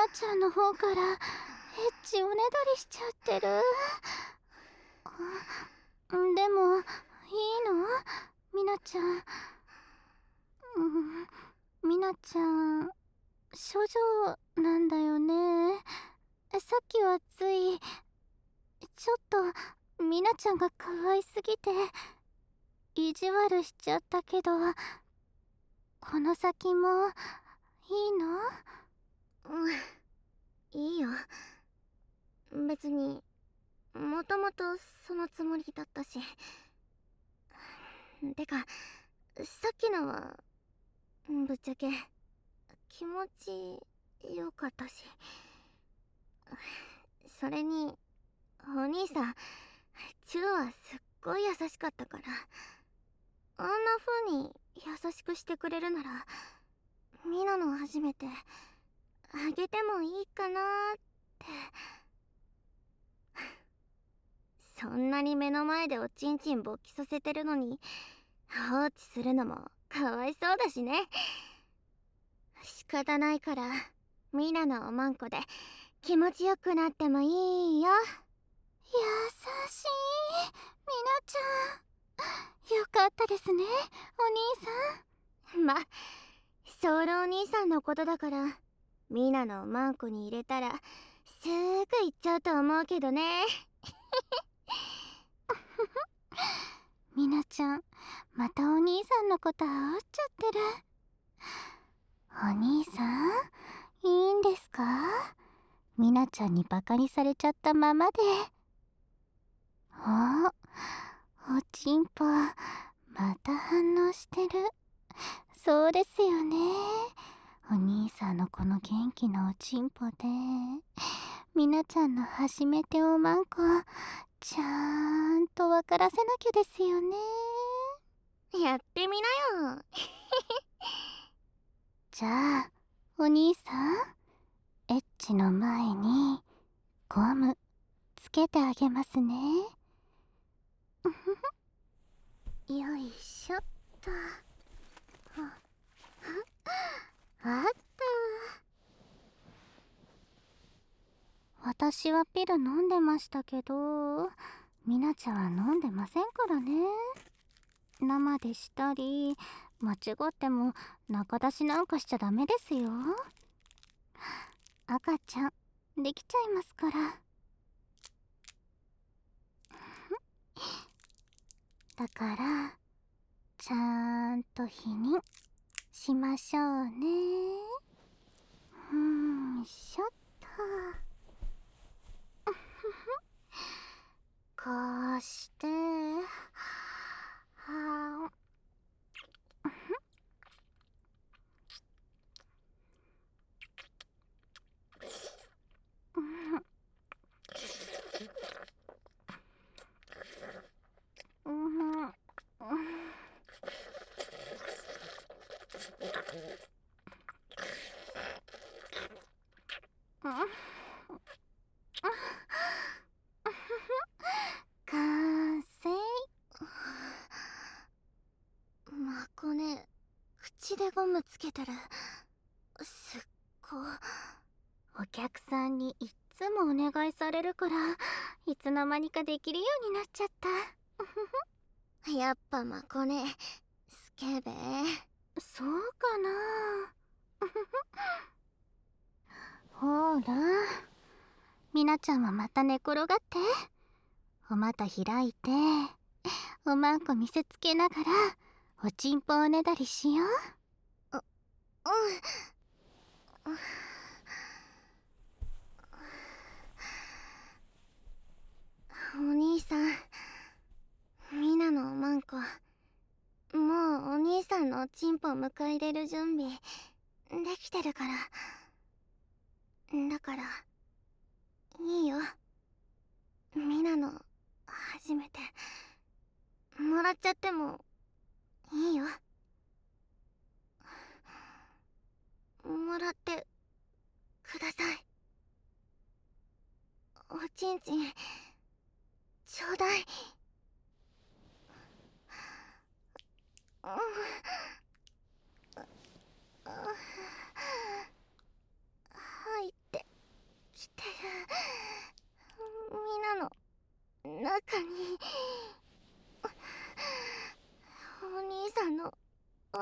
ちゃんの方からエッチおねだりしちゃってる。でもいいの？みなちゃん。みなちゃん処女なんだよね。さっきはついちょっとみなちゃんが可愛すぎて意地悪しちゃったけど、この先もいいの？ いいよ。別にもともとそのつもりだったし。てかさっきのはぶっちゃけ気持ちよかったし。それにお兄さんチューはすっごい優しかったから、あんな風に優しくしてくれるならミナの初めてあげてもいいかなって。そんなに目の前でおちんちん勃起させてるのに放置するのもかわいそうだしね。仕方ないからミナのおまんこで気持ちよくなってもいいよ。 優しいみなちゃん。よかったですね、お兄さん。 ま、ソウルお兄さんのことだからミナのおまんこに入れたらすぐ行っちゃうと思うけどね。 みなちゃんまたお兄さんのこと煽っちゃってる。お兄さんいいんですか？みなちゃんにバカにされちゃったままで。おちんぽまた反応してる。そうですよね。お兄さんのこの元気なおちんぽでみなちゃんの初めておまんこちゃんと分からせなきゃですよね。 やってみなよ。 じゃあお兄さんエッチの前にゴムつけてあげますね。よいしょっと。あった。私はピル飲んでましたけどみなちゃんは飲んでませんからね。生でしたり間違っても中出しなんかしちゃダメですよ。赤ちゃんできちゃいますから。だからちゃんと否認しましょうね。しょっと。こうしては完成。 まこね、口でゴムつけてる。すっご。 お客さんにいっつもお願いされるからいつの間にかできるようになっちゃった。 やっぱまこねスケベ。 そうかな。ほらみなちゃんはまた寝転がって、お股開いておまんこ見せつけながらおちんぽおねだりしよう。 お兄さん、ミナのおまんこもうお兄さんのおちんぽ迎え入れる準備できてるから。だからいいよ、ミナの初めてもらっちゃってもいいよ。もらってください。おちんちんちょうだい。入って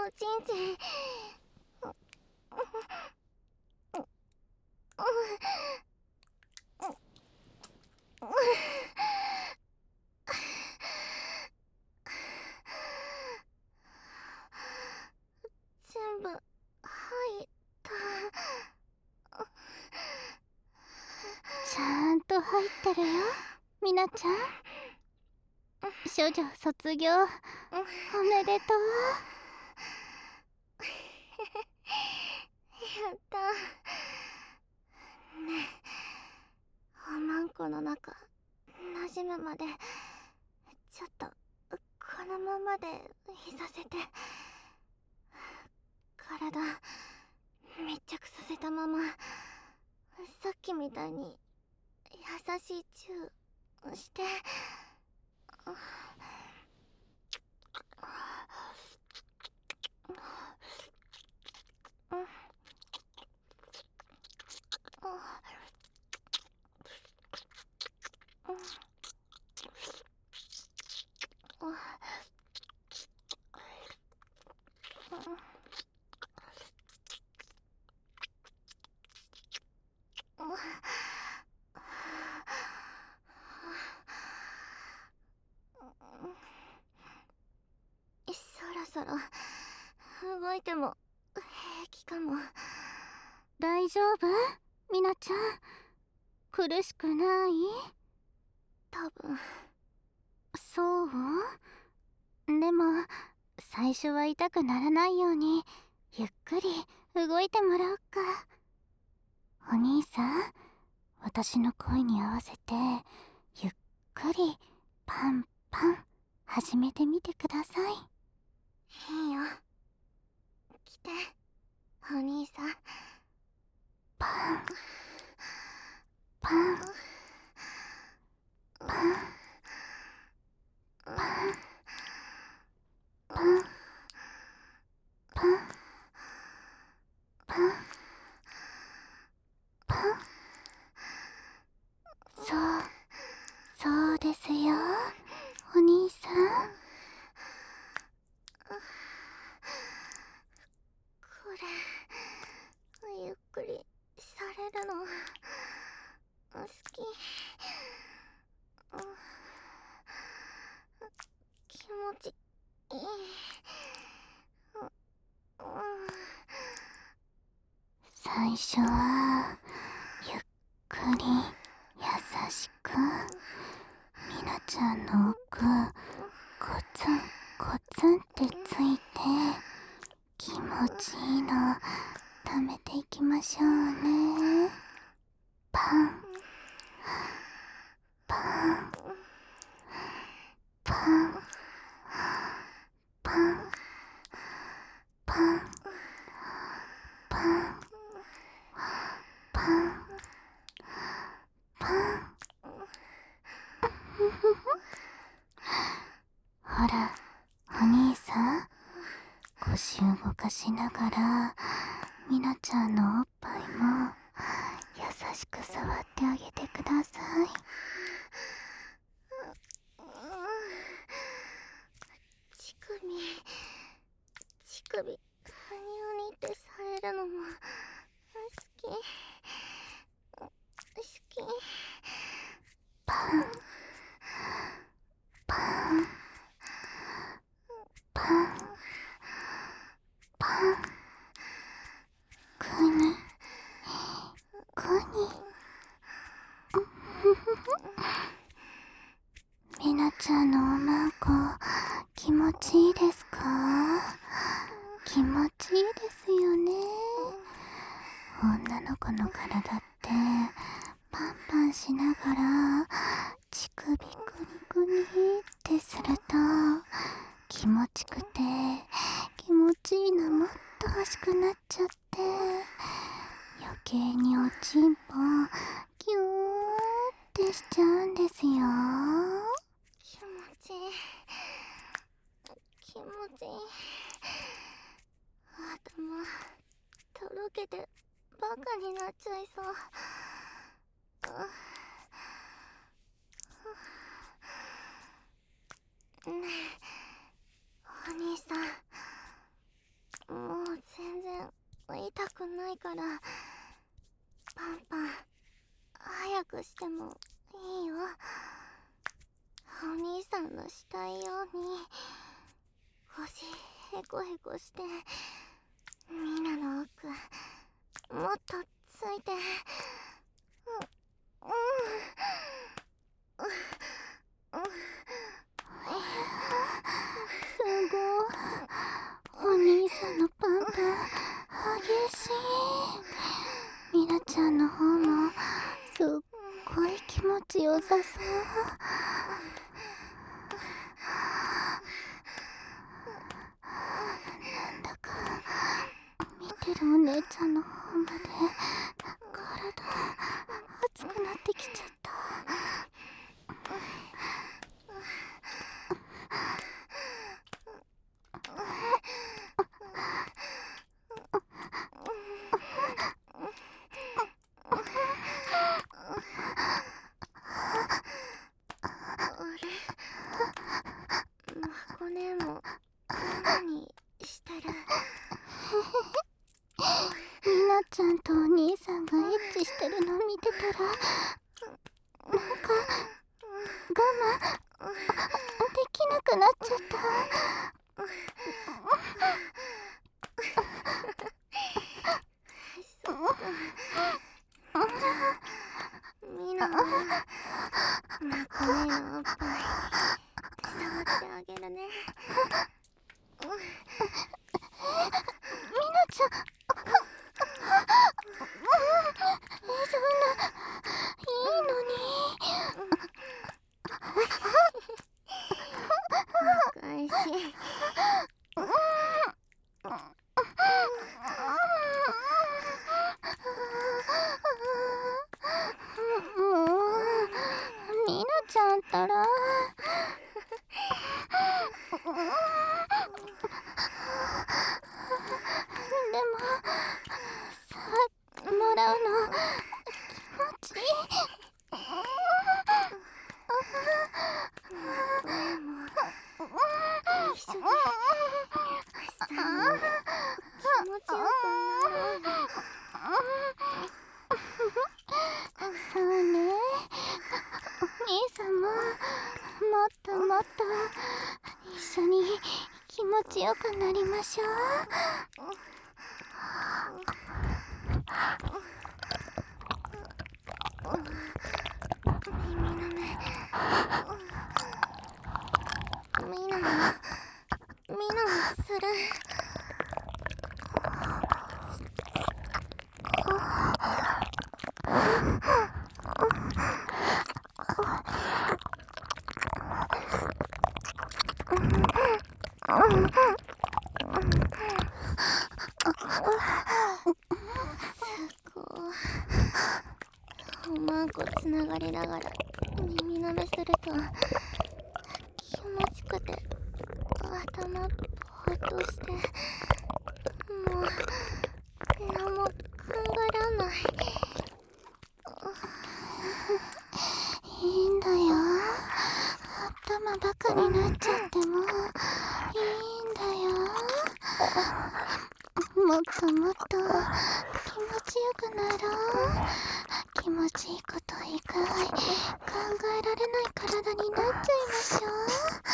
おちんちん。全部入った。 ちゃんと入ってるよ、みなちゃん。処女卒業おめでとう。 やったねえ、おまんこの中馴染むまでちょっとこのままでいさせて。体密着させたままさっきみたいに優しいチューして。そろそろ動いても平気かも。 大丈夫？みなちゃん苦しくない？ 多分。 そう？でも最初は痛くならないようにゆっくり動いてもらおうか。お兄さん、私の声に合わせてゆっくりパンパン始めてみてください。 いいよ、来てお兄さん。 パンパンパンパンパンパンパンパン。そうですよ、お兄さん。 これゆっくりされるの好き。気持ちいい。 最初はゆっくり優しくみなちゃんの奥コツンコツンってついて気持ちいいの溜めていきましょうね。パンパンパンパンパンパンパンパン。ほらお兄さん、腰動かしながらみなちゃんのおっぱいも優しく触ってあげてください。 乳首ふにゅふにってされるのも好き。 パンパンパンパン。くにくに。みなちゃんのおまんこ気持ちいいですか？気持ちいいですよね。女の子の体ってパンパンしながら乳首グニグニってすると気持ちくて気持ちいいのもっと欲しくなっちゃって、余計におちんぽキューってしちゃうんですよ。 気持ちいい。頭とろけてバカになっちゃいそう。ねえお兄さん、 くないから、パンパン早くしてもいいよ。お兄さんのしたいように腰ヘコヘコして、ミナの奥もっとついて、 すごい。お兄さんのパンパン激しい。ミナちゃんの方もすっごい気持ちよさそう。なんだか見てるお姉ちゃんの方まで体熱くなってきちゃった。 マコ姉も何してる？ ミナちゃんとお兄さんがエッチしてるの見てたら、なんか我慢できなくなっちゃった。 ミナはマコ姉のおっぱい触ってあげるね。 ミナちゃん、そんないいのに。 お返し。 もうミナちゃんったら。でもさあもらうの気持ちいい。 俺も一緒に3人で気持ちよくなろう。 そうね。お兄さんももっともっと一緒に気持ちよくなりましょう。 耳の目、ミナもする。おまんこつながりながら耳舐めすると気持ちくて頭ぼーっとして、もう何も考えらんない。 いいんだよ。頭バカになっちゃってもいいんだよ。もっともっと気持ちよくなろう。気持ちいいこと以外考えられない体になっちゃいましょう。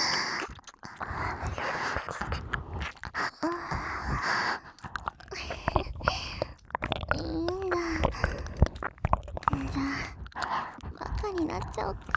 いいんだ。じゃあバカになっちゃおっか。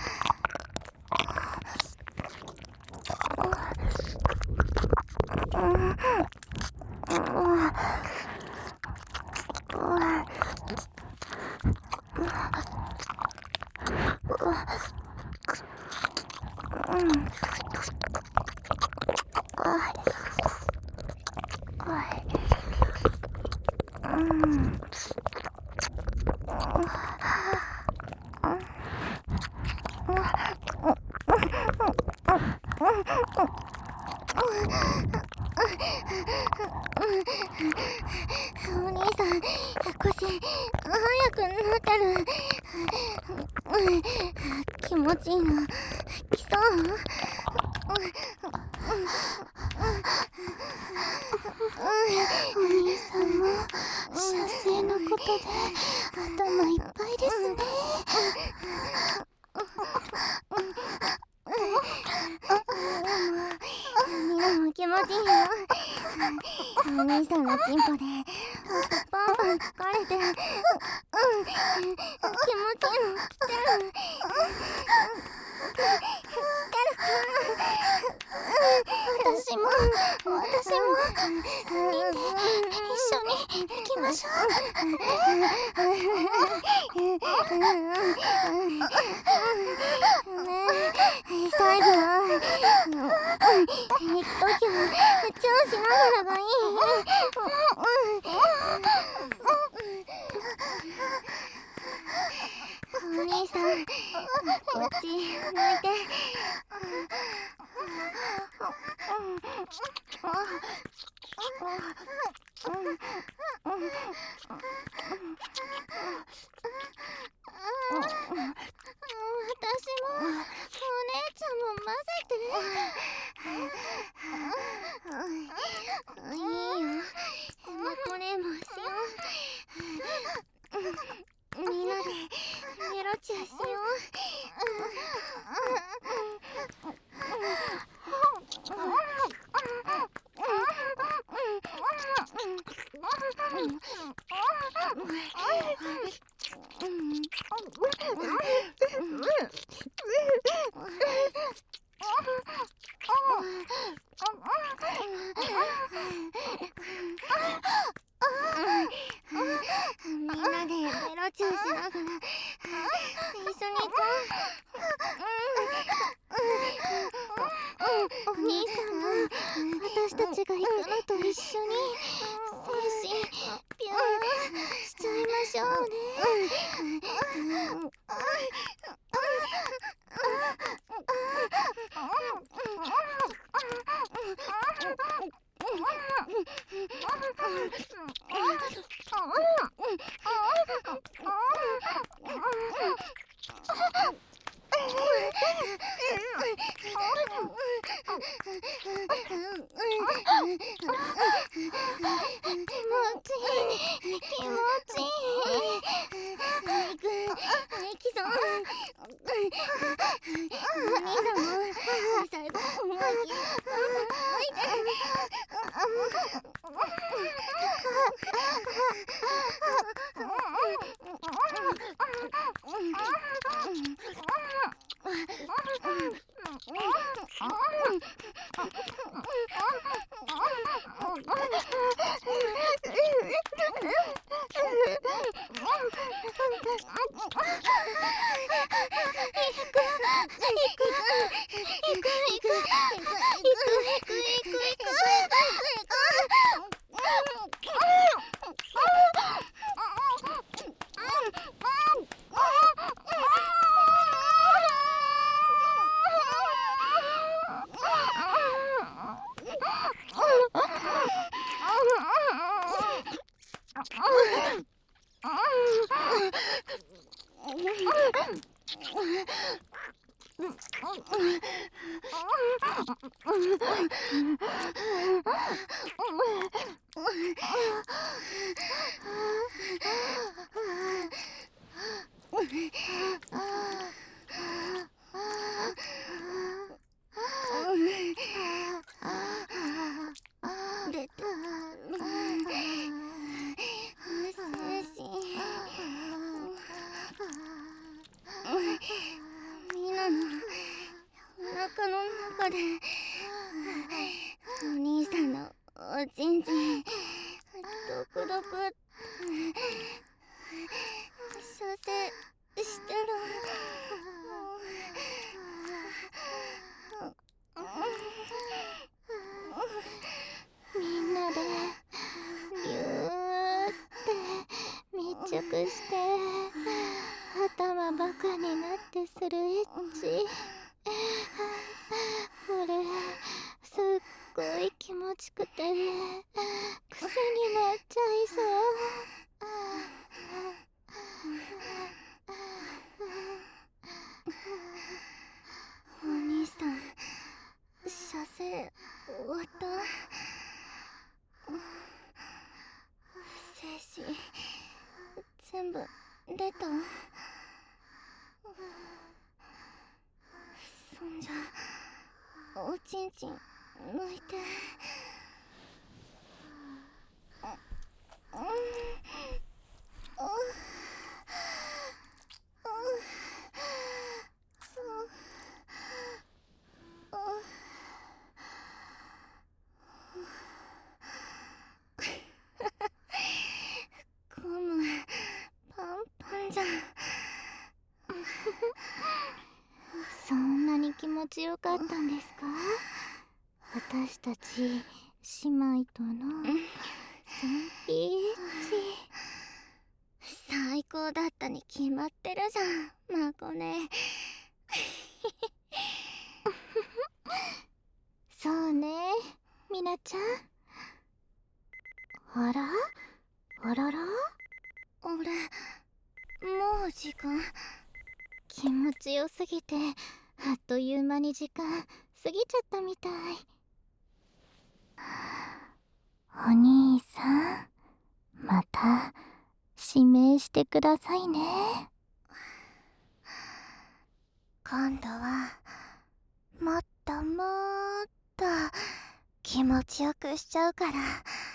お兄さん、腰早くなってる。気持ちいいの来そう？ お兄さんも射精のことで頭いっぱいですね。 みんなも気持ちいいよ。お兄さんのチンポでパンパン疲れて、気持ちいいの来てる。 私も3人で一緒に行きましょ最後は行くときはチューしながらがいい。お兄さん、こっち向いて。 私もお姉ちゃんも混ぜて。 いいよ、ヘマトレーもしよう。みんなでメロチューしよみんなでメロチューしながら一緒に行こお兄さんも私たちが行くのと一緒に精神ビューしちゃいましょうね。気持ちいい。 行きそう。お兄さんも最後思い切りみんなのお腹の中でお兄さんのおちんちんドクドク射精してる。 みんなでビューって密着して頭バカになってするエッチ。これすっごい気持ちくて癖になっちゃいそう。 お兄さん射精終わった。精子全部出た。そんじゃおちんちん抜いて。ゴムパンパンじゃん。 そんなに気持ちよかったんですか？私たち姉妹との3P 最高だったに決まってるじゃん、マコね。 そうね、みなちゃん。あらあらら、 俺もう時間。 気持ちよすぎてあっという間に時間過ぎちゃったみたい。お兄さん、また指名してくださいね。 今度はもっともっと気持ちよくしちゃうから。